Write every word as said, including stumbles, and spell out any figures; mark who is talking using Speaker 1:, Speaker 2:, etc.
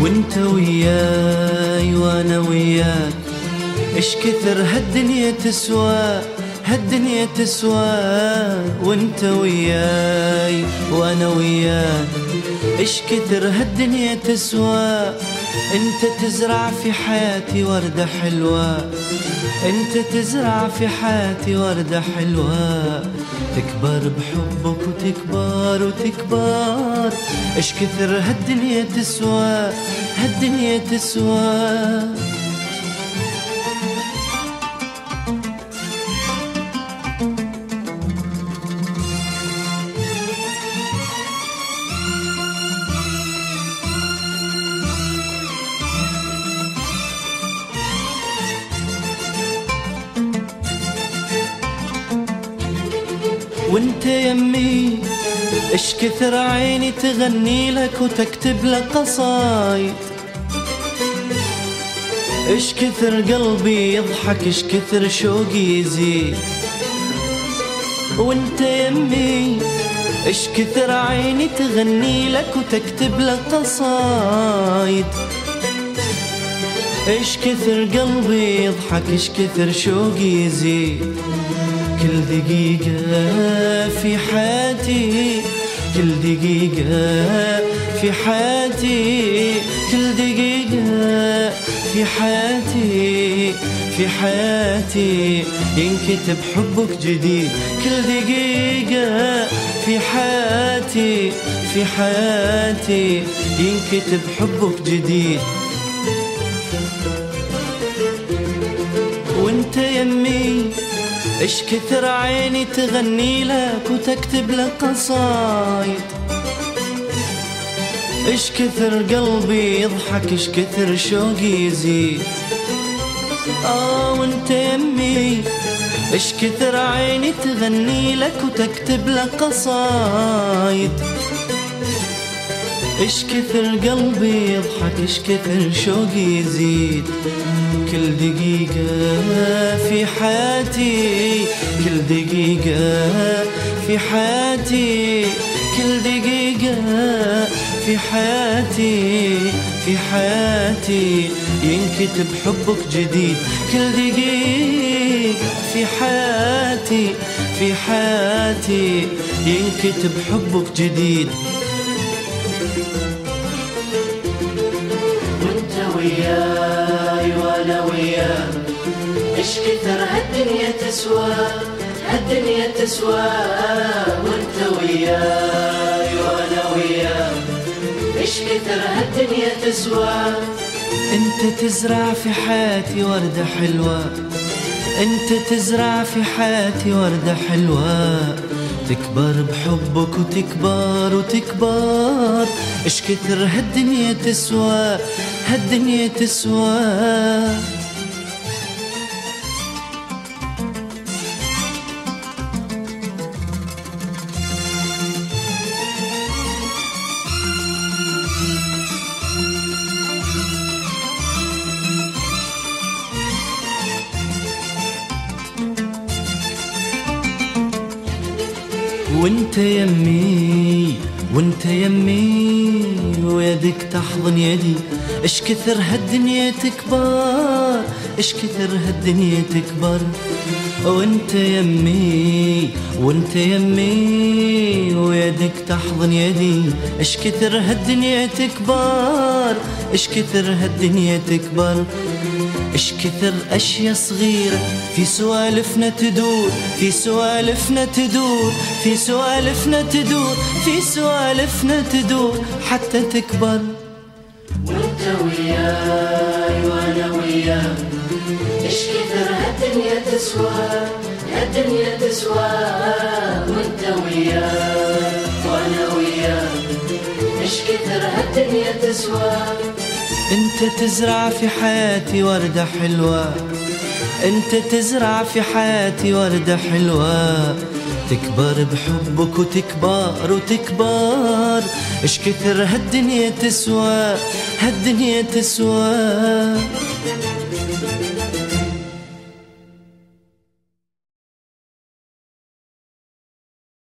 Speaker 1: وانت وياي وانا وياك، اش كثر هالدنيا تسوى، هالدنيا تسوى. وانت وياي وانا وياك، اش كثر هالدنيا تسوى. انت تزرع في حياتي وردة حلوة، انت تزرع في حياتي وردة حلوة، تكبر بحبك وتكبر وتكبر. اش كثر هالدنيا تسوى، هالدنيا تسوى. وانت يمي اش كثر عيني تغني لك وتكتب لك قصايد، اش كثر قلبي يضحك، اش كثر شوقي يزيد. وانت يمي اش كثر عيني تغني لك وتكتب لك قصايد، اش كثر قلبي يضحك، اش كثر شوقي يزيد. كل دقيقة في حياتي، كل دقيقة في حياتي، كل دقيقة في حياتي، في حياتي ينكتب حبك جديد. كل دقيقة في حياتي، في حياتي ينكتب حبك جديد. وانت يمي اش كثر عيني تغني لك وتكتب لك قصايد، اش كثر قلبي يضحك، اش كثر شوقي يزيد. اه وانت يمي اش كثر عيني تغني لك وتكتب لك قصايد، اش كثر قلبي يضحك، اش كثر شوقي يزيد. كل دقيقة في حياتي، كل دقيقة في حياتي، كل دقيقة في حياتي، في حياتي ينكتب حبك جديد. كل دقيقة في حياتي، في حياتي ينكتب حبك جديد. وانت وياي وانا وياك، اش كثر هالدنيا تسوى، هالدنيا تسوى. وانت وياي وانا وياك، اش كثر هالدنيا تسوى. انت تزرع في حياتي وردة حلوة، انت تزرع في حياتي وردة حلوة، تكبر بحبك وتكبر وتكبر. اش كثر هالدنيا تسوى، هالدنيا تسوى. وانت يمي، وانت يمي ويدك تحضن يدي، اش كثر هالدنيا تكبر، اش كثر هالدنيا تكبر. وانت يمي، وانت يمي ويدك تحضن يدي، اش كثر هالدنيا تكبر، اش كثر هالدنيا تكبر. اش كثر اشياء صغيرة في سوالفنا تدور، في سوالفنا تدور، في سوالفنا تدور، في سوالفنا تدور حتى تكبر.
Speaker 2: وانت وياي وانا وياك، اش كثر هالدنيا تسوى، هالدنيا تسوى. وانت وياي وانا وياك، اش كثر هالدنيا تسوى.
Speaker 1: انت تزرع في حياتي وردة حلوة، انت تزرع في حياتي وردة حلوة، تكبر بحبك وتكبر وتكبر. اش كثر هالدنيا تسوى، هالدنيا تسوى.